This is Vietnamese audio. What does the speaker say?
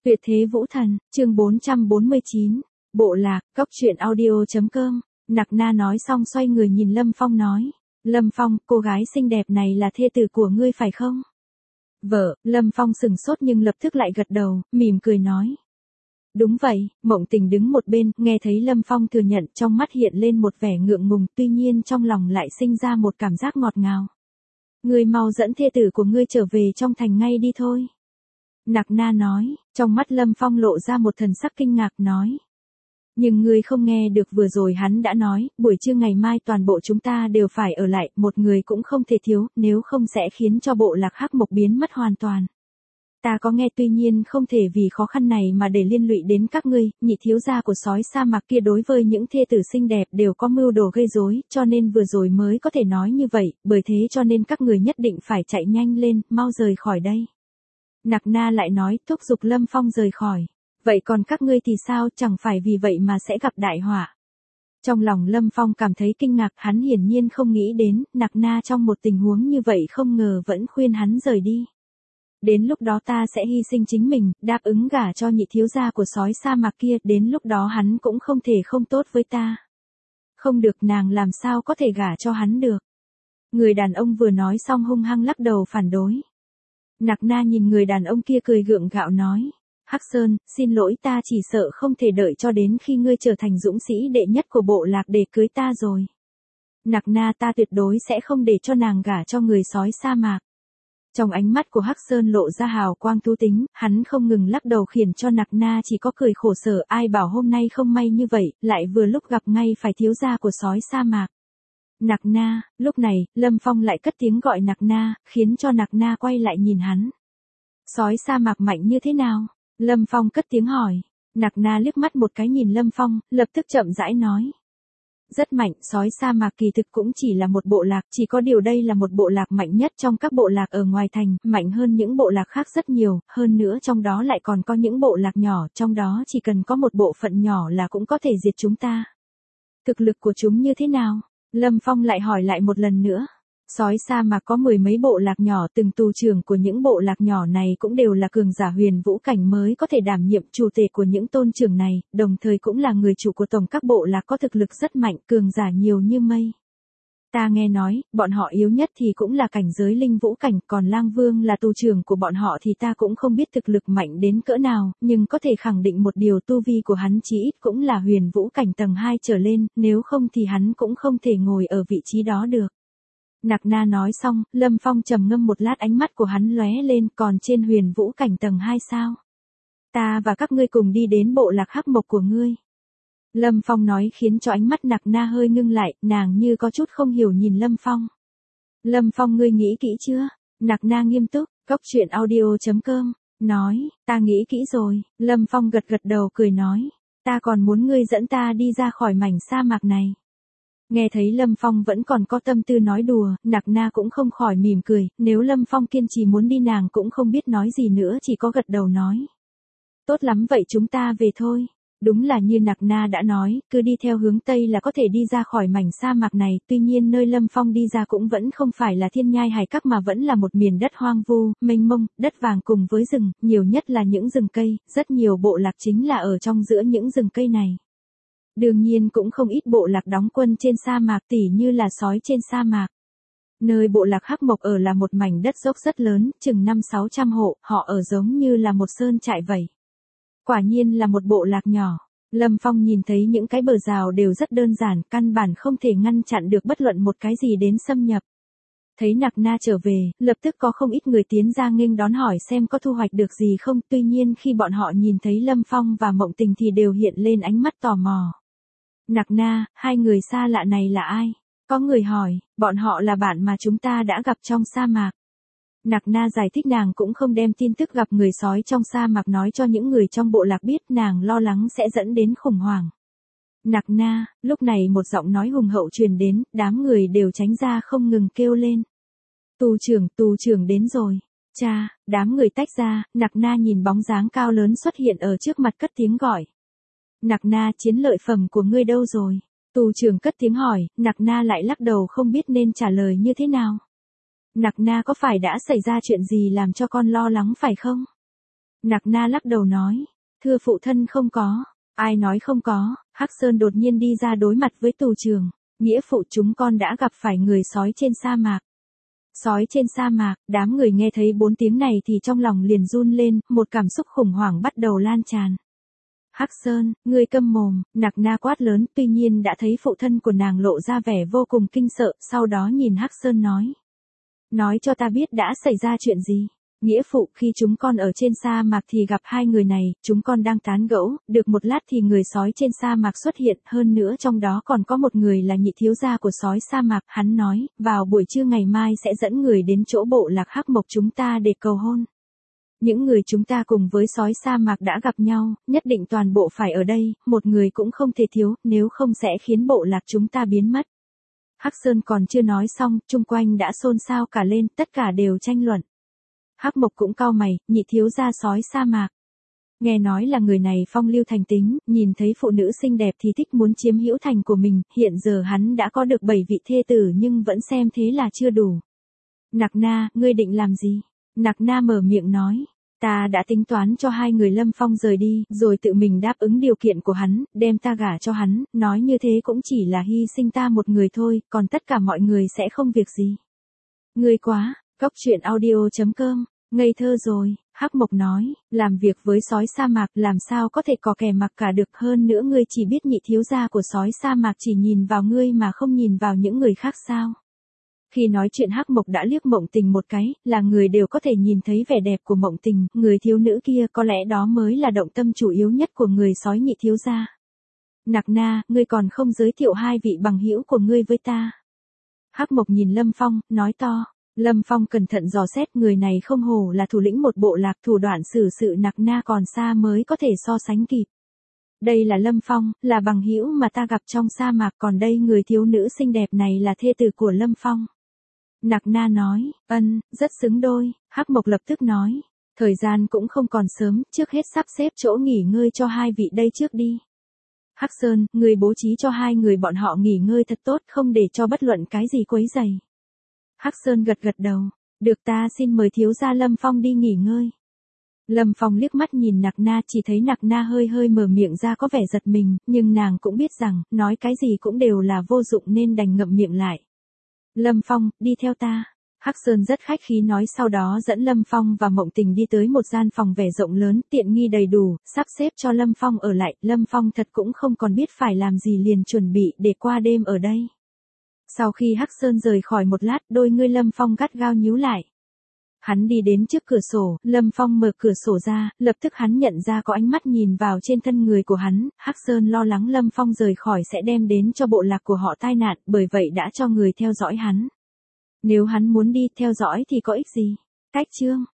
Tuyệt thế vũ thần, chương 449, bộ lạc, góc truyện audio.com, Nặc Na nói xong xoay người nhìn Lâm Phong nói. Lâm Phong, cô gái xinh đẹp này là thê tử của ngươi phải không? Vợ, Lâm Phong sừng sốt nhưng lập tức lại gật đầu, mỉm cười nói. Đúng vậy, Mộng Tình đứng một bên, nghe thấy Lâm Phong thừa nhận trong mắt hiện lên một vẻ ngượng ngùng, tuy nhiên trong lòng lại sinh ra một cảm giác ngọt ngào. Ngươi mau dẫn thê tử của ngươi trở về trong thành ngay đi thôi. Nặc Na nói, trong mắt Lâm Phong lộ ra một thần sắc kinh ngạc nói. Nhưng ngươi không nghe được vừa rồi hắn đã nói, buổi trưa ngày mai toàn bộ chúng ta đều phải ở lại, một người cũng không thể thiếu, nếu không sẽ khiến cho bộ lạc Hắc Mộc biến mất hoàn toàn. Ta có nghe, tuy nhiên không thể vì khó khăn này mà để liên lụy đến các ngươi, nhị thiếu gia của sói sa mạc kia đối với những thê tử xinh đẹp đều có mưu đồ gây rối, cho nên vừa rồi mới có thể nói như vậy, bởi thế cho nên các người nhất định phải chạy nhanh lên, mau rời khỏi đây. Nặc Na lại nói, thúc giục Lâm Phong rời khỏi. Vậy còn các ngươi thì sao, chẳng phải vì vậy mà sẽ gặp đại họa. Trong lòng Lâm Phong cảm thấy kinh ngạc, hắn hiển nhiên không nghĩ đến, Nặc Na trong một tình huống như vậy không ngờ vẫn khuyên hắn rời đi. Đến lúc đó ta sẽ hy sinh chính mình, đáp ứng gả cho nhị thiếu gia của sói sa mạc kia, đến lúc đó hắn cũng không thể không tốt với ta. Không được, nàng làm sao có thể gả cho hắn được. Người đàn ông vừa nói xong hung hăng lắc đầu phản đối. Nặc Na nhìn người đàn ông kia cười gượng gạo nói. Hắc Sơn, xin lỗi, ta chỉ sợ không thể đợi cho đến khi ngươi trở thành dũng sĩ đệ nhất của bộ lạc để cưới ta rồi. Nặc Na, ta tuyệt đối sẽ không để cho nàng gả cho người sói sa mạc. Trong ánh mắt của Hắc Sơn lộ ra hào quang thú tính, hắn không ngừng lắc đầu khiến cho Nặc Na chỉ có cười khổ sở, ai bảo hôm nay không may như vậy, lại vừa lúc gặp ngay phải thiếu gia của sói sa mạc. Nặc Na, lúc này, Lâm Phong lại cất tiếng gọi Nặc Na, khiến cho Nặc Na quay lại nhìn hắn. Sói sa mạc mạnh như thế nào? Lâm Phong cất tiếng hỏi. Nặc Na liếc mắt một cái nhìn Lâm Phong, lập tức chậm rãi nói. Rất mạnh, sói sa mạc kỳ thực cũng chỉ là một bộ lạc, chỉ có điều đây là một bộ lạc mạnh nhất trong các bộ lạc ở ngoài thành, mạnh hơn những bộ lạc khác rất nhiều, hơn nữa trong đó lại còn có những bộ lạc nhỏ, trong đó chỉ cần có một bộ phận nhỏ là cũng có thể diệt chúng ta. Thực lực của chúng như thế nào? Lâm Phong lại hỏi lại một lần nữa. Sói sa mạc có mười mấy bộ lạc nhỏ, từng tù trưởng của những bộ lạc nhỏ này cũng đều là cường giả huyền vũ cảnh mới có thể đảm nhiệm chủ tể của những tôn trưởng này, đồng thời cũng là người chủ của tổng các bộ lạc có thực lực rất mạnh, cường giả nhiều như mây. Ta nghe nói, bọn họ yếu nhất thì cũng là cảnh giới linh vũ cảnh, còn Lang Vương là tù trưởng của bọn họ thì ta cũng không biết thực lực mạnh đến cỡ nào, nhưng có thể khẳng định một điều, tu vi của hắn chí ít cũng là huyền vũ cảnh tầng 2 trở lên, nếu không thì hắn cũng không thể ngồi ở vị trí đó được. Nặc Na nói xong, Lâm Phong trầm ngâm một lát, ánh mắt của hắn lóe lên, còn trên huyền vũ cảnh tầng 2 sao? Ta và các ngươi cùng đi đến bộ lạc Hắc Mộc của ngươi. Lâm Phong nói khiến cho ánh mắt Nặc Na hơi ngưng lại, nàng như có chút không hiểu nhìn Lâm Phong. Lâm Phong, ngươi nghĩ kỹ chưa? Nặc Na nghiêm túc, góc truyện audio.com, nói, ta nghĩ kỹ rồi. Lâm Phong gật gật đầu cười nói, ta còn muốn ngươi dẫn ta đi ra khỏi mảnh sa mạc này. Nghe thấy Lâm Phong vẫn còn có tâm tư nói đùa, Nặc Na cũng không khỏi mỉm cười, nếu Lâm Phong kiên trì muốn đi nàng cũng không biết nói gì nữa, chỉ có gật đầu nói. Tốt lắm, vậy chúng ta về thôi. Đúng là như Nặc Na đã nói, cứ đi theo hướng Tây là có thể đi ra khỏi mảnh sa mạc này, tuy nhiên nơi Lâm Phong đi ra cũng vẫn không phải là thiên nhai hải các mà vẫn là một miền đất hoang vu, mênh mông, đất vàng cùng với rừng, nhiều nhất là những rừng cây, rất nhiều bộ lạc chính là ở trong giữa những rừng cây này. Đương nhiên cũng không ít bộ lạc đóng quân trên sa mạc, tỉ như là sói trên sa mạc. Nơi bộ lạc Hắc Mộc ở là một mảnh đất dốc rất lớn, chừng 500-600 hộ, họ ở giống như là một sơn trại vậy. Quả nhiên là một bộ lạc nhỏ. Lâm Phong nhìn thấy những cái bờ rào đều rất đơn giản, căn bản không thể ngăn chặn được bất luận một cái gì đến xâm nhập. Thấy Nặc Na trở về, lập tức có không ít người tiến ra nghênh đón hỏi xem có thu hoạch được gì không, tuy nhiên khi bọn họ nhìn thấy Lâm Phong và Mộng Tình thì đều hiện lên ánh mắt tò mò. Nặc Na, hai người xa lạ này là ai? Có người hỏi, bọn họ là bạn mà chúng ta đã gặp trong sa mạc. Nặc Na giải thích nàng cũng không đem tin tức gặp người sói trong sa mạc nói cho những người trong bộ lạc biết, nàng lo lắng sẽ dẫn đến khủng hoảng. Nặc Na, lúc này một giọng nói hùng hậu truyền đến, đám người đều tránh ra không ngừng kêu lên. Tù trưởng đến rồi. Cha, đám người tách ra, Nặc Na nhìn bóng dáng cao lớn xuất hiện ở trước mặt cất tiếng gọi. Nặc Na, chiến lợi phẩm của ngươi đâu rồi? Tù trưởng cất tiếng hỏi, Nặc Na lại lắc đầu không biết nên trả lời như thế nào. Nặc Na, có phải đã xảy ra chuyện gì làm cho con lo lắng phải không? Nặc Na lắc đầu nói, thưa phụ thân không có. Ai nói không có? Hắc Sơn đột nhiên đi ra đối mặt với tù trưởng. Nghĩa phụ, chúng con đã gặp phải người sói trên sa mạc. Sói trên sa mạc, đám người nghe thấy 4 tiếng này thì trong lòng liền run lên, một cảm xúc khủng hoảng bắt đầu lan tràn. Hắc Sơn, ngươi câm mồm, Nặc Na quát lớn, tuy nhiên đã thấy phụ thân của nàng lộ ra vẻ vô cùng kinh sợ, sau đó nhìn Hắc Sơn nói. Nói cho ta biết đã xảy ra chuyện gì. Nghĩa phụ, khi chúng con ở trên sa mạc thì gặp hai người này, chúng con đang tán gẫu, được một lát thì người sói trên sa mạc xuất hiện, hơn nữa trong đó còn có một người là nhị thiếu gia của sói sa mạc, hắn nói, vào buổi trưa ngày mai sẽ dẫn người đến chỗ bộ lạc Hắc Mộc chúng ta để cầu hôn. Những người chúng ta cùng với sói sa mạc đã gặp nhau, nhất định toàn bộ phải ở đây, một người cũng không thể thiếu, nếu không sẽ khiến bộ lạc chúng ta biến mất. Hắc Sơn còn chưa nói xong, chung quanh đã xôn xao cả lên, tất cả đều tranh luận. Hắc Mộc cũng cau mày, nhị thiếu gia sói sa mạc. Nghe nói là người này phong lưu thành tính, nhìn thấy phụ nữ xinh đẹp thì thích muốn chiếm hữu thành của mình, hiện giờ hắn đã có được 7 vị thê tử nhưng vẫn xem thế là chưa đủ. Nặc Na, ngươi định làm gì? Nặc Na mở miệng nói, ta đã tính toán cho hai người Lâm Phong rời đi, rồi tự mình đáp ứng điều kiện của hắn, đem ta gả cho hắn, nói như thế cũng chỉ là hy sinh ta một người thôi, còn tất cả mọi người sẽ không việc gì. Ngươi quá, Goctruyện.audio.com, ngây thơ rồi, Hắc Mộc nói, làm việc với sói sa mạc làm sao có thể có kẻ mặc cả được, hơn nữa ngươi chỉ biết nhị thiếu gia của sói sa mạc chỉ nhìn vào ngươi mà không nhìn vào những người khác sao. Khi nói chuyện Hắc Mộc đã liếc Mộng Tình một cái, là người đều có thể nhìn thấy vẻ đẹp của Mộng Tình, người thiếu nữ kia có lẽ đó mới là động tâm chủ yếu nhất của người sói nhị thiếu gia. Nặc Na, ngươi còn không giới thiệu hai vị bằng hữu của ngươi với ta. Hắc Mộc nhìn Lâm Phong, nói to. Lâm Phong cẩn thận dò xét, người này không hổ là thủ lĩnh một bộ lạc, thủ đoạn xử sự Nặc Na còn xa mới có thể so sánh kịp. Đây là Lâm Phong, là bằng hữu mà ta gặp trong sa mạc, còn đây người thiếu nữ xinh đẹp này là thê tử của Lâm Phong. Nặc Na nói, rất xứng đôi. Hắc Mộc lập tức nói, thời gian cũng không còn sớm, trước hết sắp xếp chỗ nghỉ ngơi cho hai vị đây trước đi. Hắc Sơn, người bố trí cho hai người bọn họ nghỉ ngơi thật tốt, không để cho bất luận cái gì quấy rầy. Hắc Sơn gật gật đầu, được, ta xin mời thiếu gia Lâm Phong đi nghỉ ngơi. Lâm Phong liếc mắt nhìn Nặc Na, chỉ thấy Nặc Na hơi hơi mở miệng ra có vẻ giật mình, nhưng nàng cũng biết rằng, nói cái gì cũng đều là vô dụng nên đành ngậm miệng lại. Lâm Phong, đi theo ta. Hắc Sơn rất khách khí nói, sau đó dẫn Lâm Phong và Mộng Tình đi tới một gian phòng vẻ rộng lớn, tiện nghi đầy đủ, sắp xếp cho Lâm Phong ở lại. Lâm Phong thật cũng không còn biết phải làm gì, liền chuẩn bị để qua đêm ở đây. Sau khi Hắc Sơn rời khỏi một lát, đôi ngươi Lâm Phong gắt gao nhíu lại. Hắn đi đến trước cửa sổ, Lâm Phong mở cửa sổ ra, lập tức hắn nhận ra có ánh mắt nhìn vào trên thân người của hắn. Hắc Sơn lo lắng Lâm Phong rời khỏi sẽ đem đến cho bộ lạc của họ tai nạn, bởi vậy đã cho người theo dõi hắn. Nếu hắn muốn đi theo dõi thì có ích gì? Cách chương